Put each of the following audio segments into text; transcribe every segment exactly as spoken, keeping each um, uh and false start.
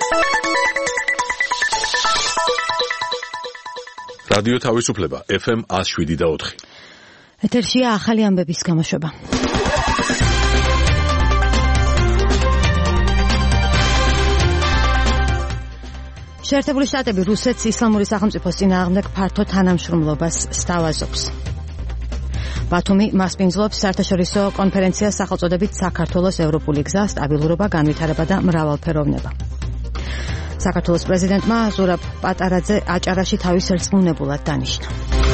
რადიო თავისუფლება ეფ ემ one oh seven და four. ეთერშია ახალი ამბების გამოშვება. შეერთებული შტატები რუსეთს ისლამური სახელმწიფოს წინააღმდეგ ფართო თანამშრომლობას სთავაზობს. ბათუმი მასპინძლობს საერთაშორისო კონფერენციას სახელწოდებით საქართველოს ევროპული გზა, სტაბილურობა, განვითარება და მრავალფეროვნება. საქართველოს პრეზიდენტმა ზურაბ პატარაძე აჭარაში თავის რწმუნებულად დანიშნა.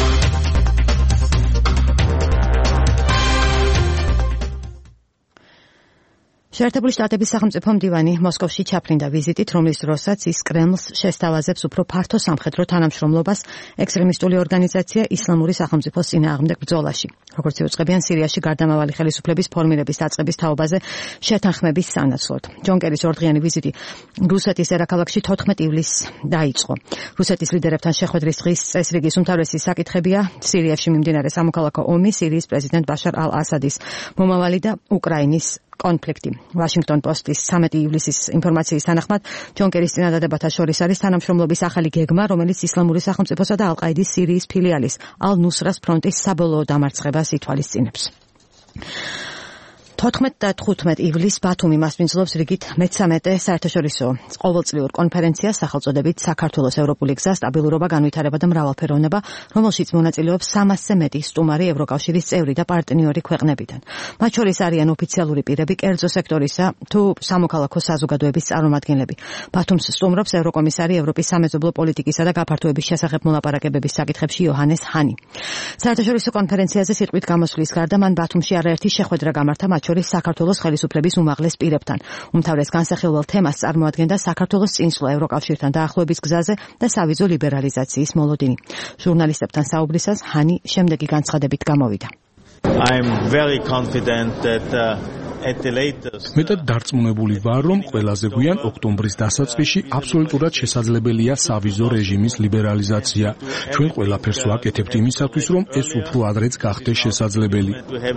შეერთებული შტატების სახელმწიფო მდივანი მოსკოვში ჩაფრინდა ვიზიტით, რომლის დროსაც ის კრემლს შესთავაზებს უფრო ფართო სამხედრო თანამშრომლობას ექსტრემისტული ორგანიზაცია ისლამური სახელმწიფოს წინააღმდეგ ბრძოლაში. როგორც იუწყებიან სირიაში გარდამავალი ხელისუფლების ფორმირების დაწყების თაობაზე შეთანხმების სანაცვლოდ. ჯონ კერის ორდღიანი ვიზიტი რუსეთის ერაქალაქში თოთხმეტ ივლისს დაიწყო. რუსეთის ლიდერებთან შეხვედრის დღის წესრიგის უმთავრესი საკითხებია სირიაში მიმდინარე სამოქალაქო ომი, სირიის პრეზიდენტ ბაშარ ალ-ასადის მომავალი და უკრაინის კონფლიქტი. Washington Post-ის ცამეტი ივლისის ინფორმაციის თანახმად, ჯონ კერის წინადადებათა შორის არის თანამშრომლობის ახალი გეგმა, რომელიც ისლამური სახელმწიფოსა და ალ-ყაიდის სირიის ფილიალის ალ-ნუსრას ფრონტის საბოლოო დამარცხებას ითვალისწინებს. თოთხმეტ და თხუთმეტ ივლისს ბათუმი მასპინძლობს რიგით მეცამეტე საერთაშორისო ყოველწლიურ კონფერენციას სახელწოდებით საქართველოს ევროპული გზა, სტაბილურობა, განვითარება და მრავალფეროვნება, რომელშიც მონაწილეობს სამასზე მეტი სტუმარი ევროკავშირის წევრი და პარტნიორი ქვეყნებიდან. მათ შორის არიან ოფიციალური პირები, კერძო სექტორისა თუ სამოქალაქო საზოგადოების წარმომადგენლები. ბათუმს სტუმრობს ევროკომისარი ევროპის სამეზობლო პოლიტიკისა და გაფართოების შესახებ მოლაპარაკებების საკითხებში იოჰანეს ჰანი. საერთაშორისო კონფერენციაზე სიტყვით გამოსვლის გარდა მან ბათუმში არაერთი შეხვედრა გამართა, მათ საქართველოს ხელისუფლების უმაღლეს პირებთან. უმთავრეს განსახილველ თემას წარმოადგენდა საქართველოს წინსვლა ევროკავშირთან დაახლოების გზაზე და სავიზო ლიბერალიზაციის მოლოდინი. ჟურნალისტებთან საუბრისას ჰანი შემდეგი განცხადებით გამოვიდა. I'm very confident that uh... მეტად დარწმუნებული ვარ, რომ ყველაზე გვიან ოქტომბრის დასაწყისში აბსოლუტურად შესაძლებელია სავიზო რეჟიმის ლიბერალიზაცია. ჩვენ ყველაფერს ვაკეთებთ იმისათვის, რომ ეს უფრო ადრეც გახდეს შესაძლებელი.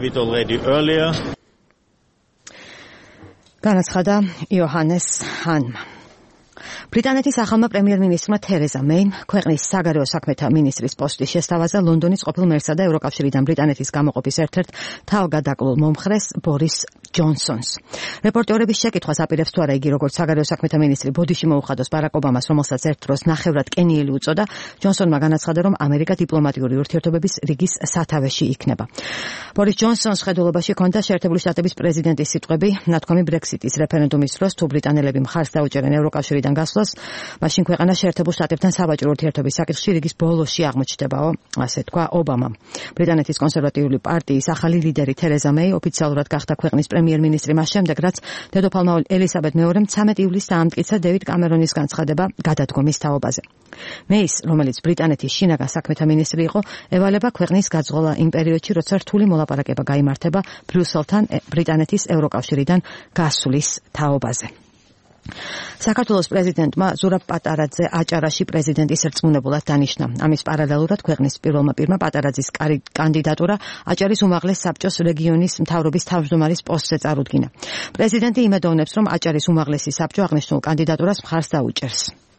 განაცხადა იოჰანეს ჰანმა. ბრიტანეთის ახალმა პრემიერ-მინისტრმა თერეზა მეიმ ქვეყნის საგარეო საქმეთა მინისტრის პოსტი შესთავაზა ლონდონის ყოფილ მერსა და ევროკავშირიდან ბრიტანეთის გამოყოფის ერთ-ერთ თავგადაკლულ მომხრეს ბორის ჯონსონს. რეპორტერების შეკითხვას აპირებს თუ არა იგი როგორც საგარეო საქმეთა მინისტრი ბოდიში მოუხადოს ბარაკ ობამას, რომელსაც ერთ დროს ნახევრად კენიელი უწოდა, ჯონსონმა განაცხადა, რომ ამერიკა დიპლომატიური ურთიერთობების რიგის სათავეში იქნება. ბორის ჯონსონს ხედულობაში ჰქონდა შეერთებული შტატების პრეზიდენტის სიტყვები, ნათქვამი ბრექსიტის რეფერენდუმის დროს თუ ბრიტანელები მხარს დაუჭერენ ევროკავშირიდან გასვლას, მაშინ ქვეყანა შეერთებულ შტატებთან საბაჭრო ურთიერთობის საკითხში რიგის ბოლოში აღმოჩნდებაო, ასე თქვა ობამამ. ბრიტანეთის კონსერვატიული პარტიის ახალი ლიდერი თერეზა მეი ოფიციალურად გახდა ქვეყნის პრემიერ-მინისტრი მას შემდეგ, რაც დედოფალმა ელისაბედ მეორემ ცამეტ ივლისს დაამტკიცა დევიდ კამერონის განცხადება გადადგომის თაობაზე. მეის, რომელიც ბრიტანეთის შინაგან საქმეთა მინისტრი იყო, ევალება ქვეყნის გაძღოლა იმ პერიოდში, როცა რთული მოლაპარაკება გაიმართება ბრიუსელთან ბრიტანეთის ევროკავშირიდან გასვლის თაობაზე. საქართველოს პრეზიდენტმა ზურაბ პატარაძე აჭარაში პრეზიდენტის რწმუნებულად დანიშნა. ამის პარალელურად ქვეყნის პირველმა პირმა პატარაძის კანდიდატურა აჭარის უმაღლეს საბჭოს რეგიონის მთავრობის თავმჯდომარის პოსტზე წარუდგინა. პრეზიდენტი იმედოვნებს, რომ აჭარის უმაღლესი საბჭო აღნიშნულ კანდიდატურას მხარს დაუჭერს.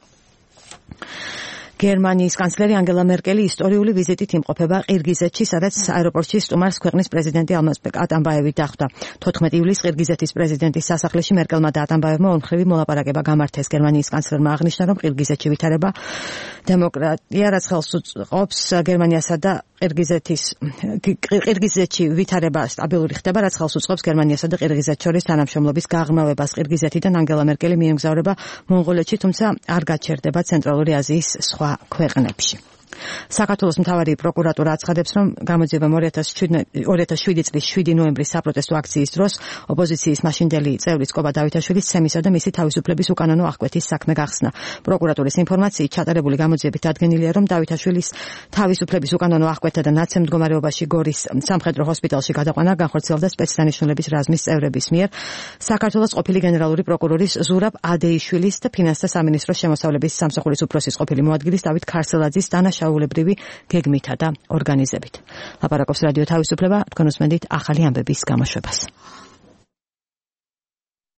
გერმანიის კანცლერი ანგელა მერკელი ისტორიული ვიზიტით იმყოფება ყირგიზეთში, სადაც აეროპორტში სტუმარს ქვეყნის პრეზიდენტი ალმაზბეკ ატამბაევი დახვდა. თოთხმეტ ივლისს ყირგიზეთის პრეზიდენტის სასახლეში მერკელმა და ატამბაევმა ორმხრივი მოლაპარაკება გამართეს. გერმანიის კანცლერმა აღნიშნა, რომ ყირგიზეთში ვითარება დემოკრატია, რაც ხელს უწყობს გერმანიასა და ყირგიზეთის ყირგიზეთში ვითარება სტაბილური ხდება, რაც ხელს უწყობს გერმანიასა და ყირგიზეთს შორის თანამშრომლობის გაღრმავებას. ყირგიზეთიდან ანგელა მერკელი მიემგზავრება მონღოლეთში, თუმცა არ გაჩერდება ცენტრალური აზიის სხვა ქვეყნებში. საქართველოს მთავარი პროკურატურა აცხადებს, რომ გამოძიებამ ორი ათას შვიდი წლის შვიდი ნოემბრის საპროტესტო აქციის დროს ოპოზიციის მაშინდელი წევრი სკობა დავითაშვილის ცემისა და მისი თავისუფლების უკანონო აღკვეთის საქმე გახსნა. პროკურატურის ინფორმაციით ჩატარებული გამოძიებით დადგენილია, რომ დავითაშვილის თავისუფლების უკანონო აღკვეთა და ნაცემ მდგომარეობაში გორის სამხედრო ჰოსპიტალში გადაყვანა განხორციელდა სპეცდანიშნულების რაზმის წევრების მიერ. საქართველოს ყოფილი გენერალური პროკურორის ზურაბ ადეიშვილის და ფინანსთა სამინისტროს შემოსავლების სამსახურის უფროსის ყოფილი მოადგილის დავით ქარსელაძის დანაშაულებრივი გეგმითა და ორგანიზებით. ლაპარაკობს რადიო თავისუფლება, თქვენ უსმენთ ახალი ამბების გამოშვებას.